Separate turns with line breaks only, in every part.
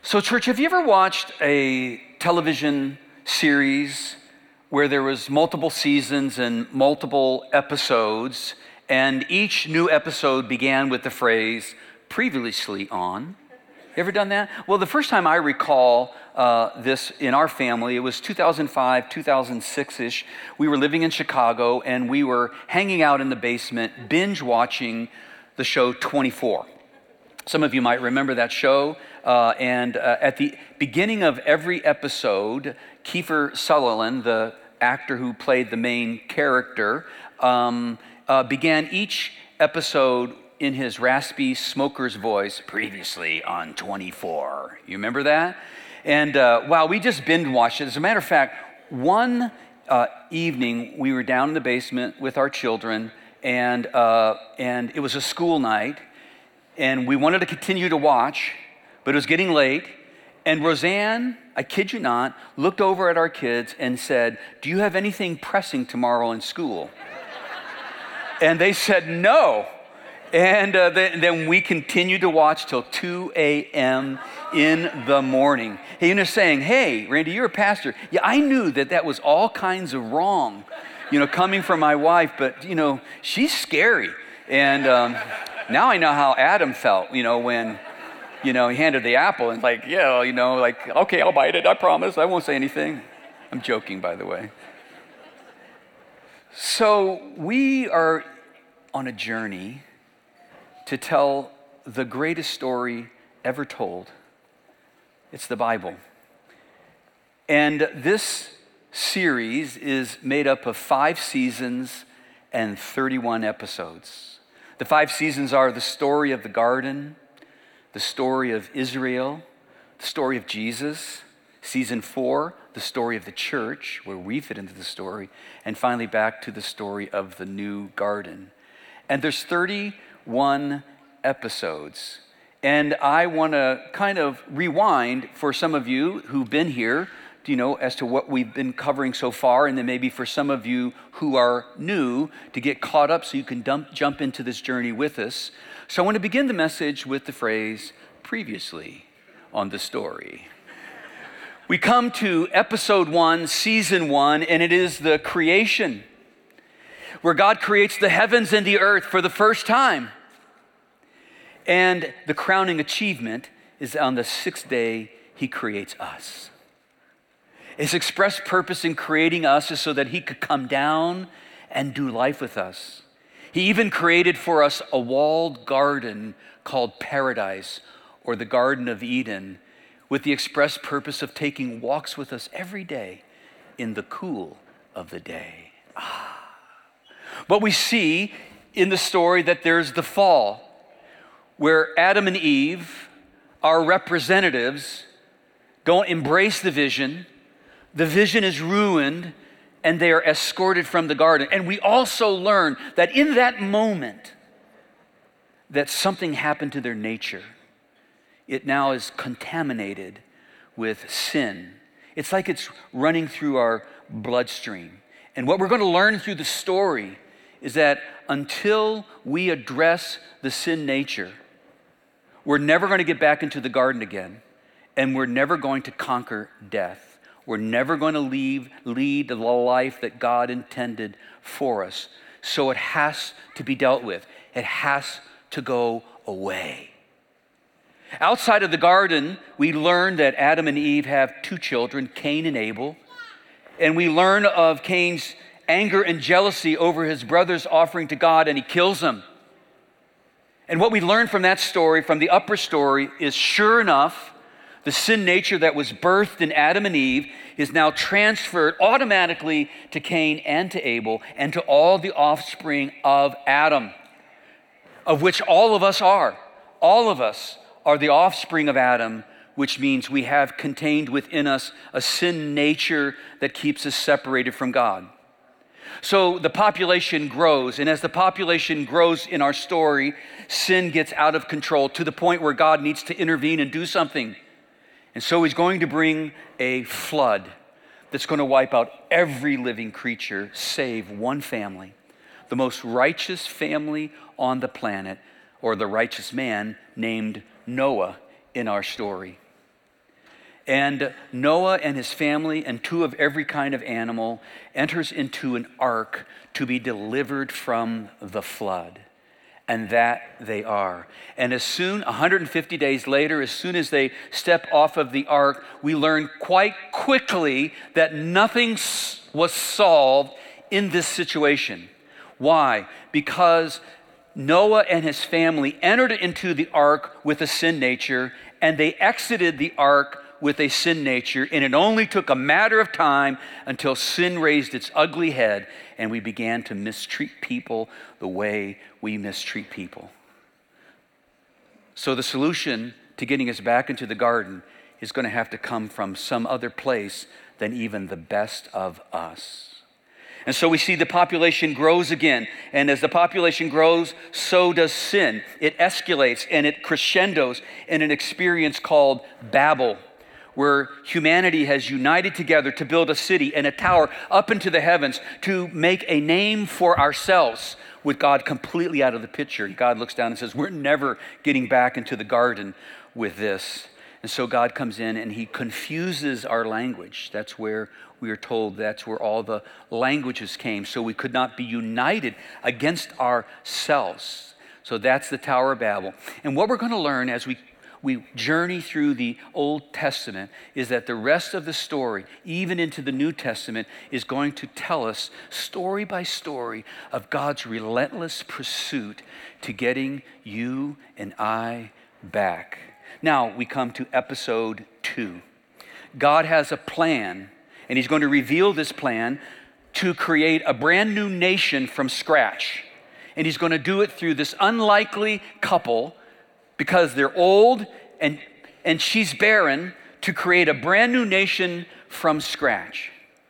So, church, have you ever watched a television series where there was multiple seasons and multiple episodes, and each new episode began with the phrase, previously on? You ever done that? Well, the first time I recall this in our family, it was 2005, 2006-ish. We were living in Chicago, and we were hanging out in the basement, binge watching the show 24. Some of you might remember that show. And at the beginning of every episode, Kiefer Sutherland, the actor who played the main character, began each episode in his raspy smoker's voice, previously on 24. You remember that? And wow, we just binge watched it. As a matter of fact, one evening we were down in the basement with our children, and it was a school night, and we wanted to continue to watch, but it was getting late, and Roseanne, I kid you not, looked over at our kids and said, "Do you have anything pressing tomorrow in school?" And they said no. And then we continued to watch till 2 a.m. in the morning. Hey, you're saying, "Hey, Randy, you're a pastor." Yeah, I knew that was all kinds of wrong, coming from my wife, but, she's scary. And now I know how Adam felt, when, he handed the apple and okay, I'll bite it, I promise, I won't say anything. I'm joking, by the way. So we are on a journey to tell the greatest story ever told. It's the Bible. And this series is made up of 5 seasons and 31 episodes. The 5 seasons are the story of the garden, the story of Israel, the story of Jesus. Season 4, the story of the church, where we fit into the story. And finally back to the story of the new garden. And there's 31 episodes. And I want to kind of rewind for some of you who've been here, as to what we've been covering so far, and then maybe for some of you who are new to get caught up so you can jump into this journey with us. So I want to begin the message with the phrase, previously on the story. We come to episode 1, season 1, and it is the creation, where God creates the heavens and the earth for the first time. And the crowning achievement is on the 6th day, he creates us. His express purpose in creating us is so that he could come down and do life with us. He even created for us a walled garden called paradise, or the Garden of Eden, with the express purpose of taking walks with us every day in the cool of the day. But we see in the story that there's the fall, where Adam and Eve, our representatives, don't embrace the vision. The vision is ruined, and they are escorted from the garden. And we also learn that in that moment, that something happened to their nature. It now is contaminated with sin. It's like it's running through our bloodstream. And what we're going to learn through the story is that until we address the sin nature, we're never going to get back into the garden again, and we're never going to conquer death. We're never going to lead the life that God intended for us. So it has to be dealt with. It has to go away. Outside of the garden, we learn that Adam and Eve have 2 children, Cain and Abel. And we learn of Cain's anger and jealousy over his brother's offering to God, and he kills them. And what we learn from that story, from the upper story, is sure enough, the sin nature that was birthed in Adam and Eve is now transferred automatically to Cain and to Abel and to all the offspring of Adam, of which all of us are. All of us are the offspring of Adam, which means we have contained within us a sin nature that keeps us separated from God. So the population grows, and as the population grows in our story, sin gets out of control to the point where God needs to intervene and do something. And so he's going to bring a flood that's going to wipe out every living creature, save one family, the most righteous family on the planet, or the righteous man named Noah in our story. And Noah and his family and 2 of every kind of animal enters into an ark to be delivered from the flood. And that they are. And 150 days later, as soon as they step off of the ark, we learn quite quickly that nothing was solved in this situation. Why? Because Noah and his family entered into the ark with a sin nature, and they exited the ark with a sin nature, and it only took a matter of time until sin raised its ugly head and we began to mistreat people the way we mistreat people. So the solution to getting us back into the garden is going to have to come from some other place than even the best of us. And so we see the population grows again. And as the population grows, so does sin. It escalates and it crescendos in an experience called Babel, where humanity has united together to build a city and a tower up into the heavens to make a name for ourselves, with God completely out of the picture. God looks down and says, we're never getting back into the garden with this. And so God comes in and he confuses our language. That's where we are told that's where all the languages came, so we could not be united against ourselves. So that's the Tower of Babel. And what we're going to learn as we journey through the Old Testament is that the rest of the story, even into the New Testament, is going to tell us story by story of God's relentless pursuit to getting you and I back. Now we come to episode 2. God has a plan, and he's going to reveal this plan to create a brand new nation from scratch. And he's going to do it through this unlikely couple, because they're old and she's barren, to create a brand new nation from scratch.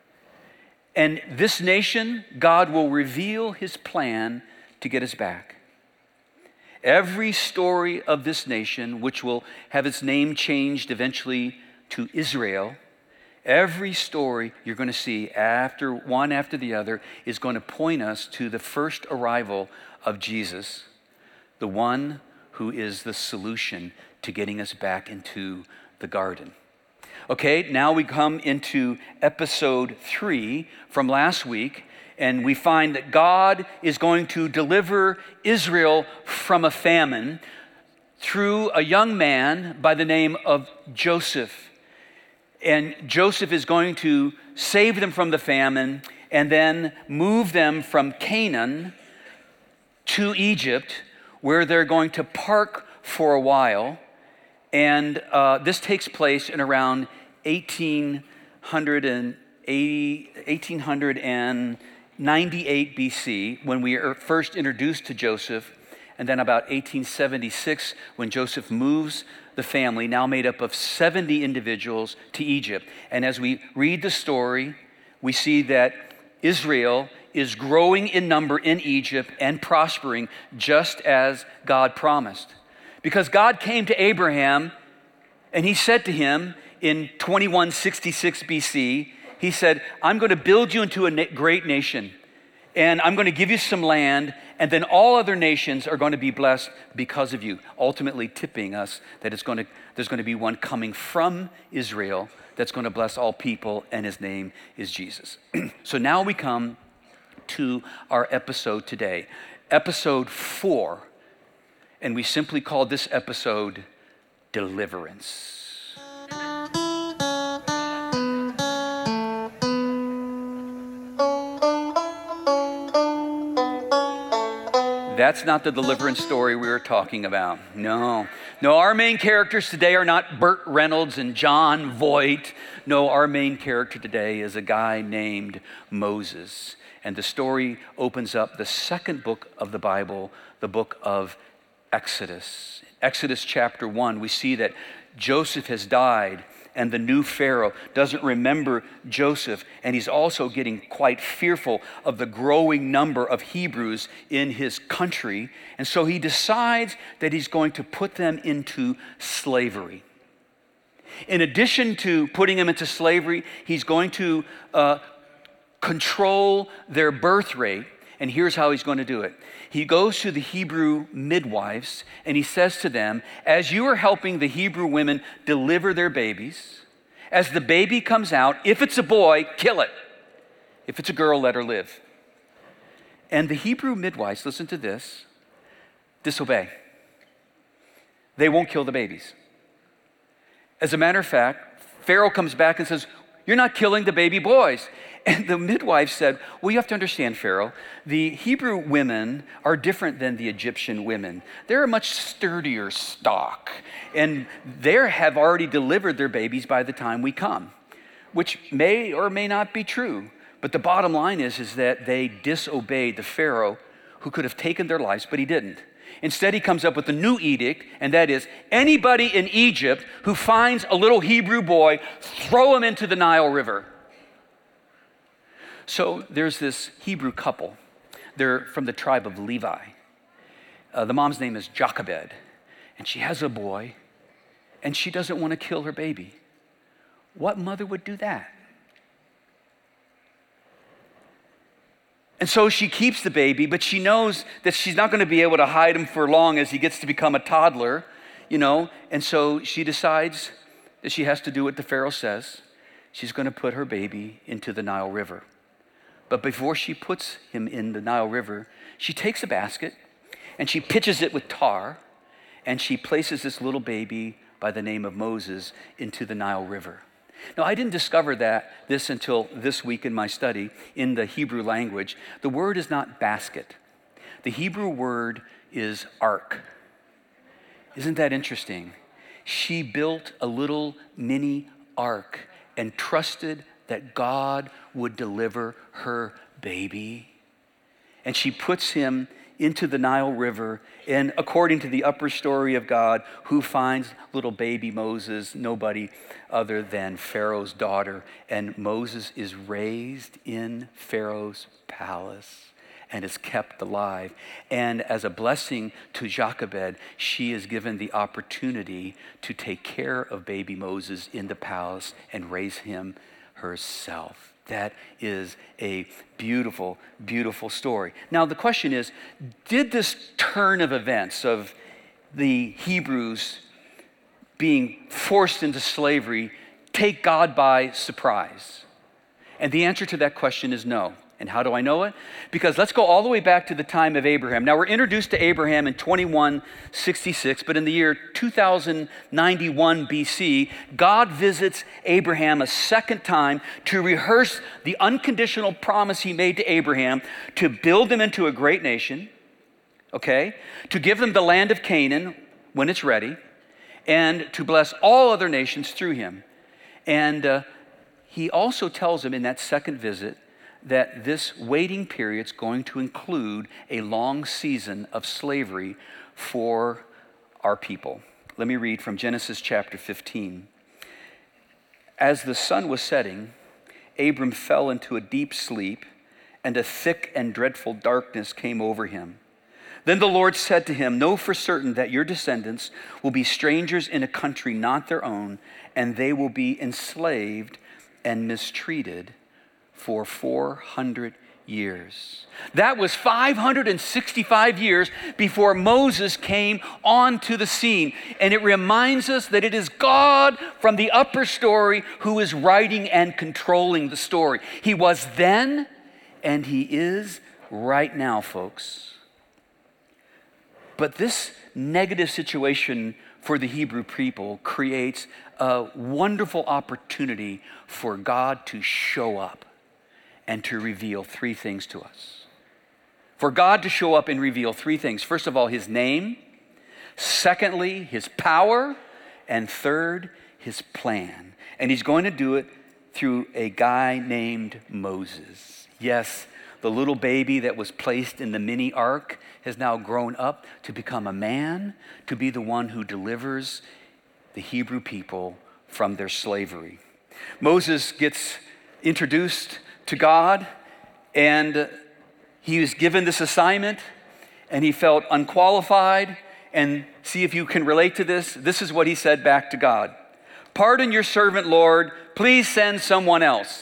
And this nation, God will reveal his plan to get us back. Every story of this nation, which will have its name changed eventually to Israel, every story you're going to see one after the other is going to point us to the first arrival of Jesus, the one who is the solution to getting us back into the garden. Okay, now we come into episode 3 from last week, and we find that God is going to deliver Israel from a famine through a young man by the name of Joseph. And Joseph is going to save them from the famine and then move them from Canaan to Egypt, where they're going to park for a while. And this takes place in around 1898 BC, when we are first introduced to Joseph, and then about 1876 when Joseph moves the family, now made up of 70 individuals, to Egypt. And as we read the story, we see that Israel is growing in number in Egypt and prospering just as God promised. Because God came to Abraham and he said to him in 2166 BC, he said, I'm going to build you into a great nation, and I'm going to give you some land, and then all other nations are going to be blessed because of you, ultimately tipping us that there's going to be one coming from Israel that's going to bless all people, and his name is Jesus. So now we come to our episode today, episode 4, and we simply called this episode Deliverance. That's not the deliverance story we were talking about. No, our main characters today are not Burt Reynolds and John Voight. No, our main character today is a guy named Moses. And the story opens up the second book of the Bible, the book of Exodus. Exodus chapter 1, we see that Joseph has died, and the new Pharaoh doesn't remember Joseph, and he's also getting quite fearful of the growing number of Hebrews in his country, and so he decides that he's going to put them into slavery. In addition to putting them into slavery, he's going to control their birth rate, and here's how he's going to do it. He goes to the Hebrew midwives and he says to them, as you are helping the Hebrew women deliver their babies, As the baby comes out, if it's a boy, kill it. If it's a girl, let her live. And the Hebrew midwives, listen to this, disobey. They won't kill the babies. As a matter of fact, Pharaoh comes back and says, you're not killing the baby boys. And the midwife said, well, you have to understand, Pharaoh, the Hebrew women are different than the Egyptian women. They're a much sturdier stock, and they have already delivered their babies by the time we come, which may or may not be true. But the bottom line is that they disobeyed the Pharaoh who could have taken their lives, but he didn't. Instead, he comes up with a new edict, and that is anybody in Egypt who finds a little Hebrew boy, throw him into the Nile River. So there's this Hebrew couple. They're from the tribe of Levi. The mom's name is Jochebed, and she has a boy, and she doesn't want to kill her baby. What mother would do that? And so she keeps the baby, but she knows that she's not going to be able to hide him for long as he gets to become a toddler, and so she decides that she has to do what the Pharaoh says. She's going to put her baby into the Nile River. But before she puts him in the Nile River, she takes a basket and she pitches it with tar, and she places this little baby by the name of Moses into the Nile River. Now, I didn't discover this until this week in my study in the Hebrew language. The word is not basket. The Hebrew word is ark. Isn't that interesting? She built a little mini ark and trusted that God would deliver her baby. And she puts him into the Nile River, and according to the upper story of God, who finds little baby Moses? Nobody other than Pharaoh's daughter. And Moses is raised in Pharaoh's palace and is kept alive. And as a blessing to Jochebed, she is given the opportunity to take care of baby Moses in the palace and raise him herself. That is a beautiful, beautiful story. Now, the question is, did this turn of events of the Hebrews being forced into slavery take God by surprise? And the answer to that question is no. And how do I know it? Because let's go all the way back to the time of Abraham. Now, we're introduced to Abraham in 2166, but in the year 2091 BC, God visits Abraham a second time to rehearse the unconditional promise he made to Abraham to build them into a great nation, okay, to give them the land of Canaan when it's ready, and to bless all other nations through him. And he also tells him in that second visit that this waiting period is going to include a long season of slavery for our people. Let me read from Genesis chapter 15. As the sun was setting, Abram fell into a deep sleep, and a thick and dreadful darkness came over him. Then the Lord said to him, know for certain that your descendants will be strangers in a country not their own, and they will be enslaved and mistreated for 400 years. That was 565 years before Moses came onto the scene. And it reminds us that it is God from the upper story who is writing and controlling the story. He was then, and he is right now, folks. But this negative situation for the Hebrew people creates a wonderful opportunity for God to show up and to reveal three things to us. For God to show up and reveal three things. First of all, his name. Secondly, his power. And third, his plan. And he's going to do it through a guy named Moses. Yes, the little baby that was placed in the mini ark has now grown up to become a man, to be the one who delivers the Hebrew people from their slavery. Moses gets introduced to God, and he was given this assignment, and he felt unqualified. And see if you can relate to this. This is what he said back to God. Pardon your servant, Lord. Please send someone else.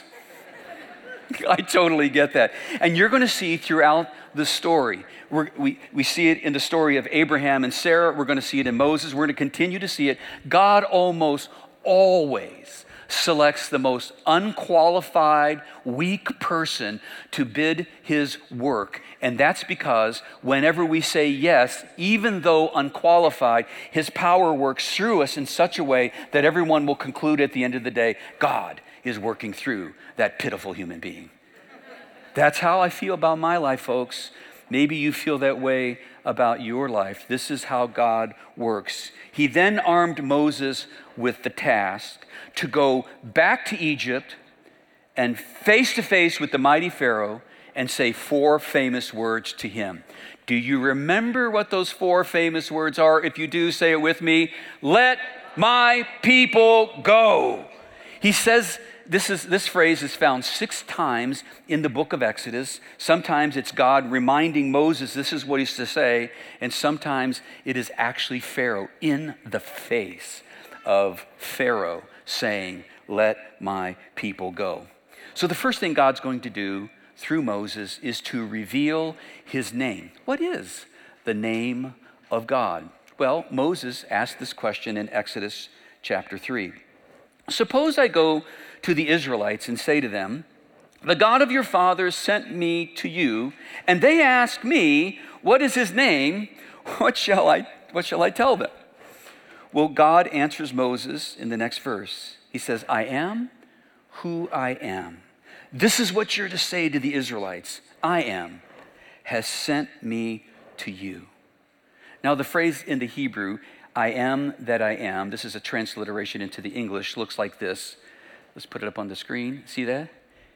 I totally get that. And you're going to see throughout the story. We see it in the story of Abraham and Sarah. We're going to see it in Moses. We're going to continue to see it. God almost always selects the most unqualified, weak person to bid his work. And that's because whenever we say yes, even though unqualified, his power works through us in such a way that everyone will conclude at the end of the day, God is working through that pitiful human being. That's how I feel about my life, folks. Maybe you feel that way about your life. This is how God works. He then armed Moses with the task to go back to Egypt and face to face with the mighty Pharaoh and say 4 famous words to him. Do you remember what those 4 famous words are? If you do, say it with me. Let my people go. He says, this phrase is found 6 times in the book of Exodus. Sometimes it's God reminding Moses this is what he's to say, and sometimes it is actually Pharaoh in the face of Pharaoh saying, let my people go. So the first thing God's going to do through Moses is to reveal his name. What is the name of God? Well, Moses asked this question in Exodus chapter 3. Suppose I go to the Israelites and say to them, the God of your fathers sent me to you, and they ask me, what is his name? What shall I tell them? Well, God answers Moses in the next verse. He says, I am who I am. This is what you're to say to the Israelites. I am has sent me to you. Now, the phrase in the Hebrew, I am that I am, this is a transliteration into the English, looks like this. Let's put it up on the screen. See that?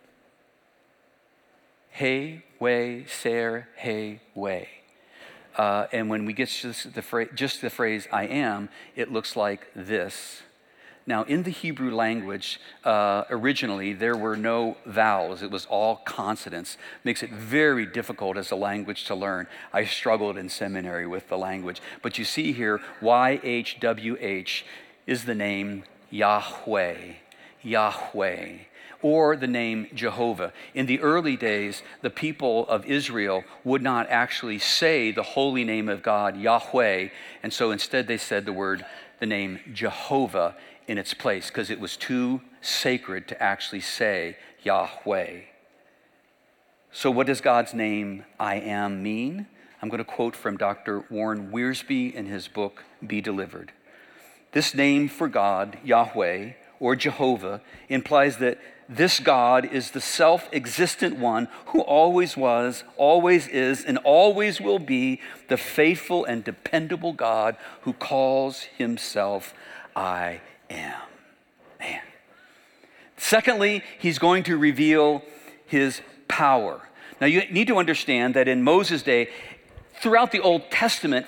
Hey, way, ser, hey, way. And when we get just the phrase I am, it looks like this. Now, in the Hebrew language, originally, there were no vowels. It was all consonants. Makes it very difficult as a language to learn. I struggled in seminary with the language. But you see here, YHWH is the name Yahweh, Yahweh, or the name Jehovah. In the early days, the people of Israel would not actually say the holy name of God, Yahweh, and so instead they said the name Jehovah in its place because it was too sacred to actually say Yahweh. So what does God's name, I am, mean? I'm going to quote from Dr. Warren Wiersbe in his book, Be Delivered. This name for God, Yahweh, or Jehovah, implies that this God is the self-existent one who always was, always is, and always will be the faithful and dependable God who calls himself I am. Man. Secondly, he's going to reveal his power. Now you need to understand that in Moses' day, throughout the Old Testament,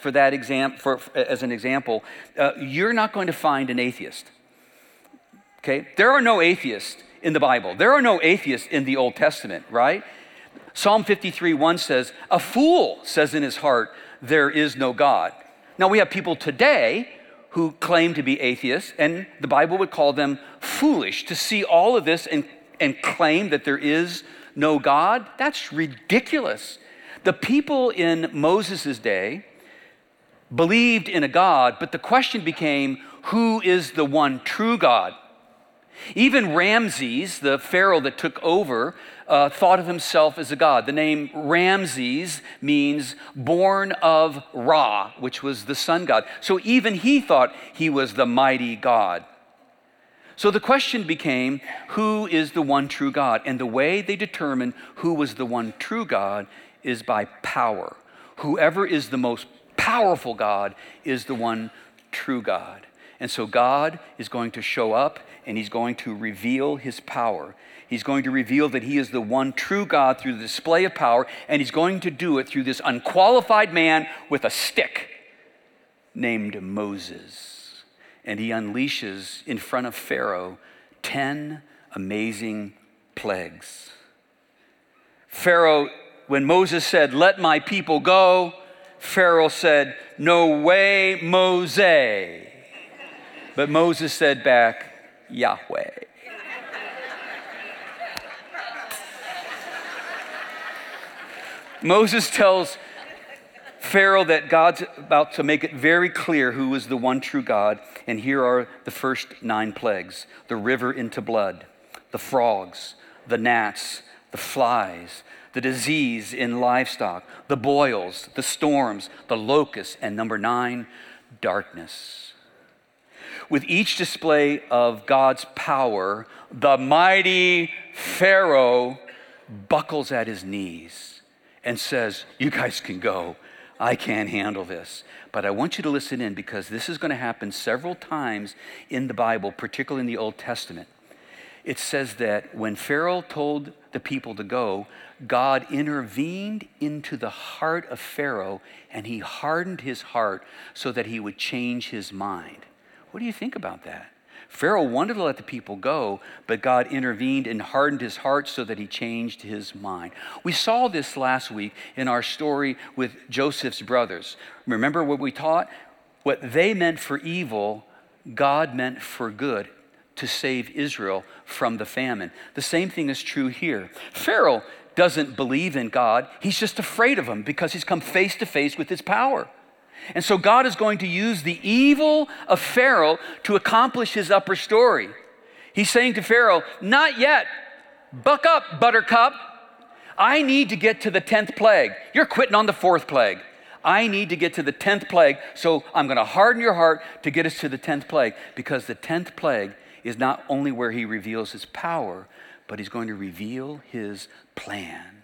as an example, you're not going to find an atheist. Okay? There are no atheists in the Bible. There are no atheists in the Old Testament, right? Psalm 53:1 says, a fool says in his heart, there is no God. Now we have people today who claim to be atheists, and the Bible would call them foolish to see all of this and claim that there is no God. That's ridiculous. The people in Moses' day believed in a God, but the question became, who is the one true God? Even Ramses, the pharaoh that took over, thought of himself as a god. The name Ramses means born of Ra, which was the sun god. So even he thought he was the mighty God. So the question became, who is the one true God? And the way they determined who was the one true God is by power. Whoever is the most powerful God is the one true God. And so God is going to show up and he's going to reveal his power. He's going to reveal that he is the one true God through the display of power, and he's going to do it through this unqualified man with a stick named Moses. And he unleashes in front of Pharaoh 10 amazing plagues. Pharaoh, when Moses said, let my people go, Pharaoh said, no way, Moses. But Moses said back, Yahweh. Moses tells Pharaoh that God's about to make it very clear who is the one true God. And here are the first 9 plagues: the river into blood, the frogs, the gnats, the flies, the disease in livestock, the boils, the storms, the locusts, and number 9, darkness. With each display of God's power, the mighty Pharaoh buckles at his knees and says, "You guys can go. I can't handle this." But I want you to listen in, because this is going to happen several times in the Bible, particularly in the Old Testament. It says that when Pharaoh told the people to go, God intervened into the heart of Pharaoh, and he hardened his heart so that he would change his mind. What do you think about that? Pharaoh wanted to let the people go, but God intervened and hardened his heart so that he changed his mind. We saw this last week in our story with Joseph's brothers. Remember what we taught? What they meant for evil, God meant for good, to save Israel from the famine. The same thing is true here. Pharaoh doesn't believe in God. He's just afraid of him because he's come face to face with his power. And so God is going to use the evil of Pharaoh to accomplish his upper story. He's saying to Pharaoh, "Not yet. Buck up, buttercup. I need to get to the 10th plague. You're quitting on the 4th plague. I need to get to the 10th plague, so I'm going to harden your heart to get us to the 10th plague." Because the 10th plague is not only where he reveals his power, but he's going to reveal his plan.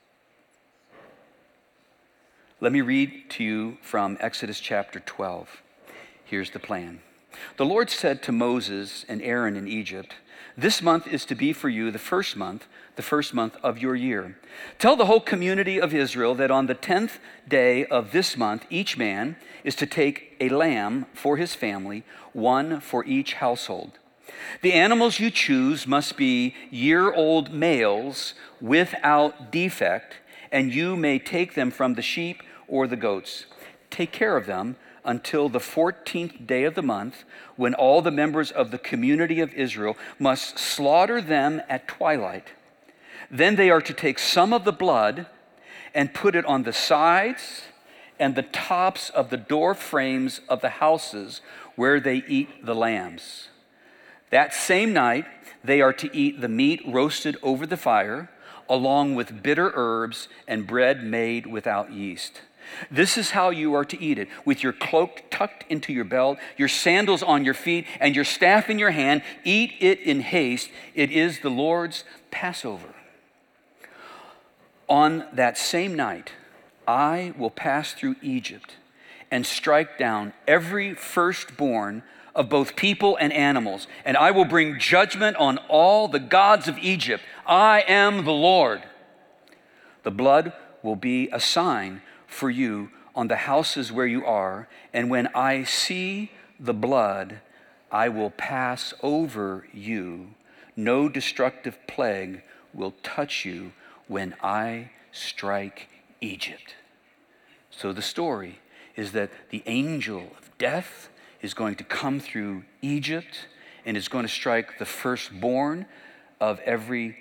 Let me read to you from Exodus chapter 12. Here's the plan. The Lord said to Moses and Aaron in Egypt, "This month is to be for you the first month of your year. Tell the whole community of Israel that on the 10th day of this month, each man is to take a lamb for his family, one for each household. The animals you choose must be year-old males without defect, and you may take them from the sheep or the goats. Take care of them until the 14th day of the month, when all the members of the community of Israel must slaughter them at twilight. Then they are to take some of the blood and put it on the sides and the tops of the door frames of the houses where they eat the lambs. That same night, they are to eat the meat roasted over the fire, along with bitter herbs and bread made without yeast. This is how you are to eat it: with your cloak tucked into your belt, your sandals on your feet, and your staff in your hand. Eat it in haste. It is the Lord's Passover. On that same night, I will pass through Egypt and strike down every firstborn of both people and animals, and I will bring judgment on all the gods of Egypt. I am the Lord. The blood will be a sign for you on the houses where you are, and when I see the blood, I will pass over you. No destructive plague will touch you when I strike Egypt." So the story is that the angel of death is going to come through Egypt and is going to strike the firstborn of every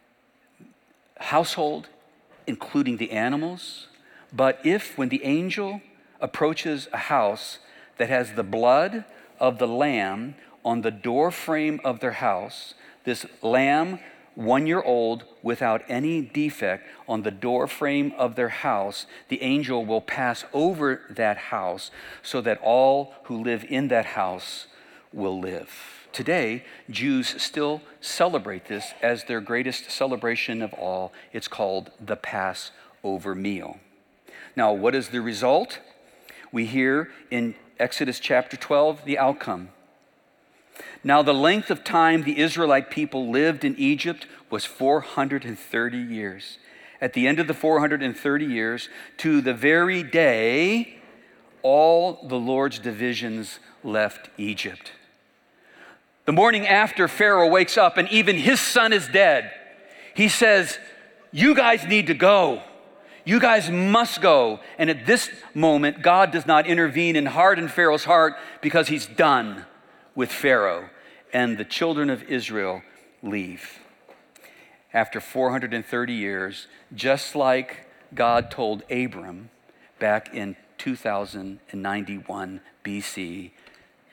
household, including the animals. But if, when the angel approaches a house that has the blood of the lamb on the door frame of their house, this lamb, 1 year old, without any defect, on the door frame of their house, the angel will pass over that house so that all who live in that house will live. Today, Jews still celebrate this as their greatest celebration of all. It's called the Passover meal. Now, what is the result? We hear in Exodus chapter 12 the outcome. Now, the length of time the Israelite people lived in Egypt was 430 years. At the end of the 430 years, to the very day, all the Lord's divisions left Egypt. The morning after Pharaoh wakes up and even his son is dead, he says, "You guys need to go. You guys must go." And at this moment, God does not intervene and harden Pharaoh's heart because he's done with Pharaoh. And the children of Israel leave. After 430 years, just like God told Abram back in 2091 BC,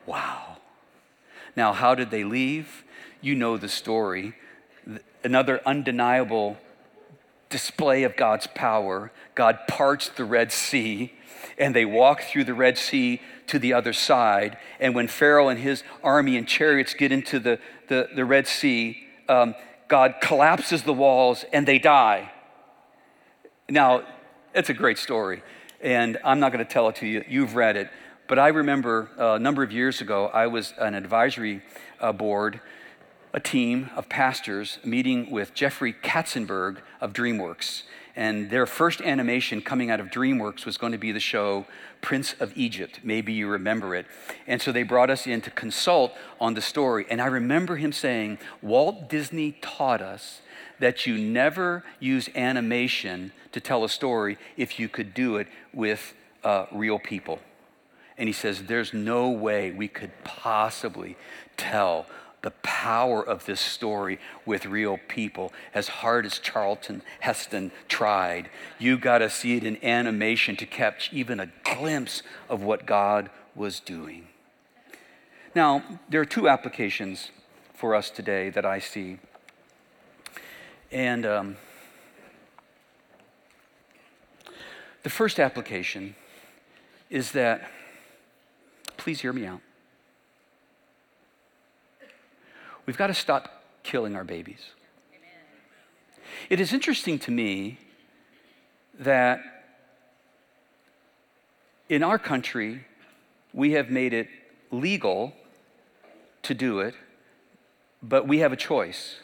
Wow. Now, how did they leave? You know the story. Another undeniable display of God's power. God parts the Red Sea, and they walk through the Red Sea to the other side. And when Pharaoh and his army and chariots get into the Red Sea, God collapses the walls and they die. Now, it's a great story, and I'm not going to tell it to you. You've read it. But I remember a number of years ago, I was on an advisory board, a team of pastors meeting with Jeffrey Katzenberg of DreamWorks. And their first animation coming out of DreamWorks was going to be the show Prince of Egypt. Maybe you remember it. And so they brought us in to consult on the story. And I remember him saying, Walt Disney taught us that you never use animation to tell a story if you could do it with real people. And he says, there's no way we could possibly tell the power of this story with real people, as hard as Charlton Heston tried. You got to see it in animation to catch even a glimpse of what God was doing. Now, there are two applications for us today that I see. And the first application is that, please hear me out. We've got to stop killing our babies. Amen. It is interesting to me that in our country, we have made it legal to do it, but we have a choice.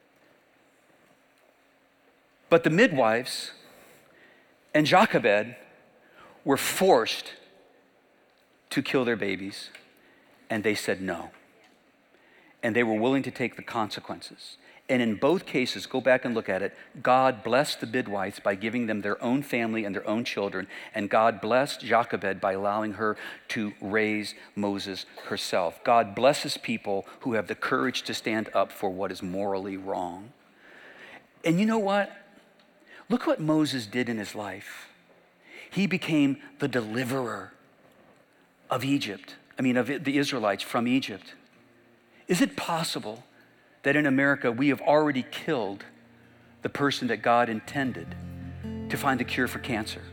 But the midwives and Jochebed were forced to kill their babies, and they said no. And they were willing to take the consequences. And in both cases, go back and look at it, God blessed the midwives by giving them their own family and their own children, and God blessed Jochebed by allowing her to raise Moses herself. God blesses people who have the courage to stand up for what is morally wrong. And you know what? Look what Moses did in his life. He became the deliverer of Egypt. of the Israelites from Egypt. Is it possible that in America we have already killed the person that God intended to find a cure for cancer?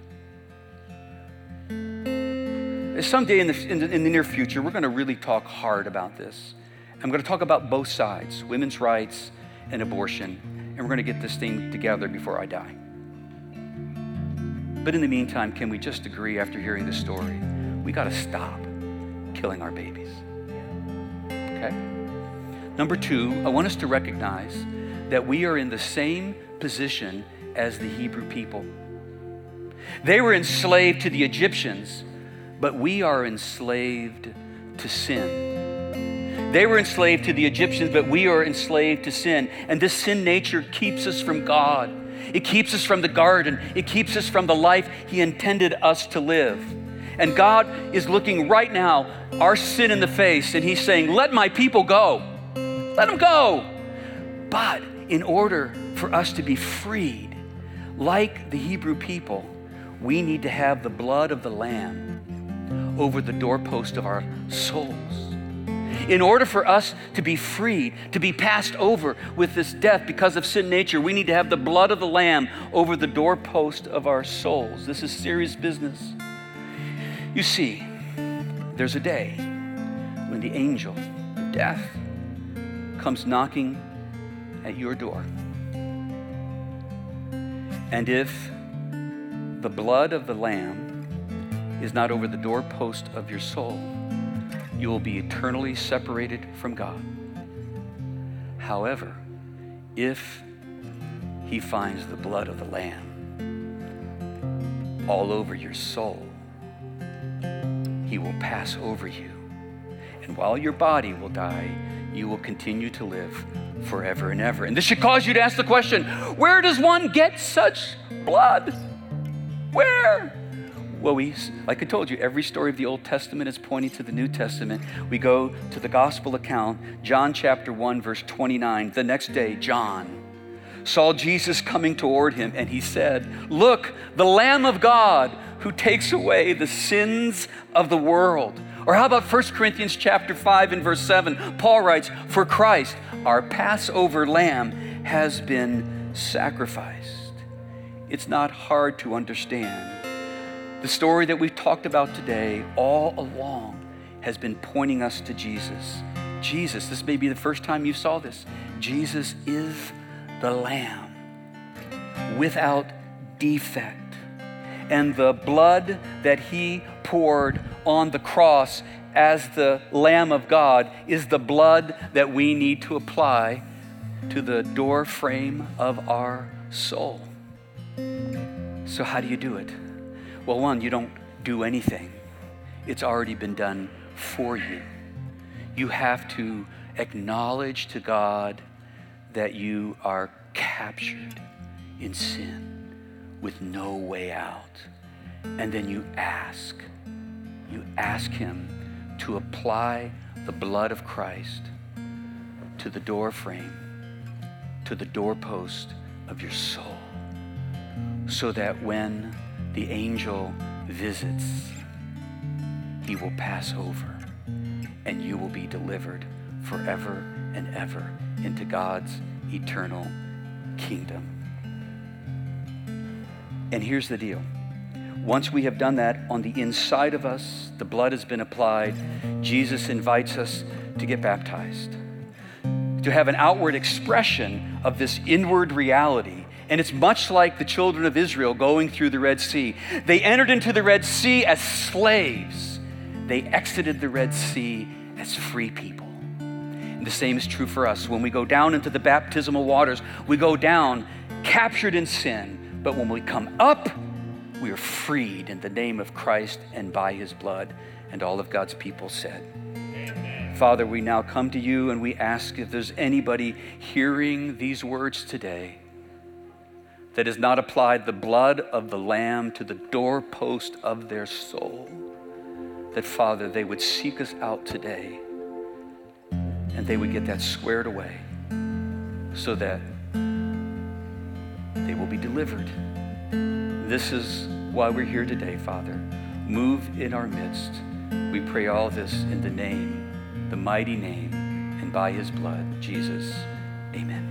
Someday in the near future, we're going to really talk hard about this. I'm going to talk about both sides, women's rights and abortion, and we're going to get this thing together before I die. But in the meantime, can we just agree after hearing this story, we got to stop killing our babies? Okay? Number two, I want us to recognize that we are in the same position as the Hebrew people. They were enslaved to the Egyptians, but we are enslaved to sin. They were enslaved to the Egyptians, but we are enslaved to sin. And this sin nature keeps us from God. It keeps us from the garden. It keeps us from the life He intended us to live. And God is looking right now our sin in the face, and He's saying, let my people go. Let them go. But in order for us to be freed, like the Hebrew people, we need to have the blood of the Lamb over the doorpost of our souls. In order for us to be freed, to be passed over with this death because of sin nature, we need to have the blood of the Lamb over the doorpost of our souls. This is serious business. You see, there's a day when the angel of death comes knocking at your door. And if the blood of the Lamb is not over the doorpost of your soul, you will be eternally separated from God. However, if He finds the blood of the Lamb all over your soul, He will pass over you. And while your body will die, you will continue to live forever and ever. And this should cause you to ask the question, where does one get such blood? Where? Well, like I told you, every story of the Old Testament is pointing to the New Testament. We go to the gospel account, John chapter 1, verse 29. The next day, John saw Jesus coming toward him, and he said, look, the Lamb of God who takes away the sins of the world. Or how about 1 Corinthians chapter 5 and verse 7? Paul writes, "For Christ, our Passover lamb, has been sacrificed." It's not hard to understand. The story that we've talked about today all along has been pointing us to Jesus. Jesus, this may be the first time you saw this. Jesus is the Lamb without defect. And the blood that he poured on the cross as the Lamb of God is the blood that we need to apply to the door frame of our soul. So how do you do it? Well, one, you don't do anything. It's already been done for you. You have to acknowledge to God that you are captured in sin with no way out. And then you ask him to apply the blood of Christ to the door frame, to the doorpost of your soul, so that when the angel visits, he will pass over and you will be delivered forever and ever into God's eternal kingdom. And here's the deal. Once we have done that on the inside of us, the blood has been applied, Jesus invites us to get baptized, to have an outward expression of this inward reality. And it's much like the children of Israel going through the Red Sea. They entered into the Red Sea as slaves. They exited the Red Sea as free people. And the same is true for us. When we go down into the baptismal waters, we go down captured in sin. But when we come up, we are freed in the name of Christ and by his blood. And all of God's people said, Amen. Father, we now come to you and we ask if there's anybody hearing these words today that has not applied the blood of the Lamb to the doorpost of their soul, that, Father, they would seek us out today and they would get that squared away so that they will be delivered. This is why we're here today, Father. Move in our midst. We pray all this in the name, the mighty name, and by his blood, Jesus. Amen.